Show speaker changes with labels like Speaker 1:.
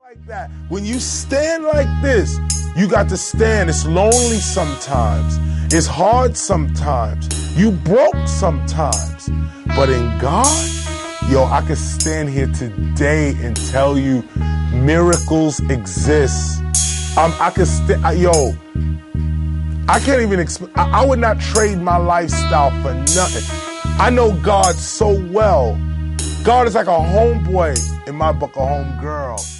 Speaker 1: Like that. When you stand like this, you got to stand. It's lonely sometimes. It's hard sometimes. You broke sometimes. But in God, yo, I could stand here today and tell you miracles exist. I can't even explain. I would not trade my lifestyle for nothing. I know God so well. God is like a homeboy in my book, a homegirl.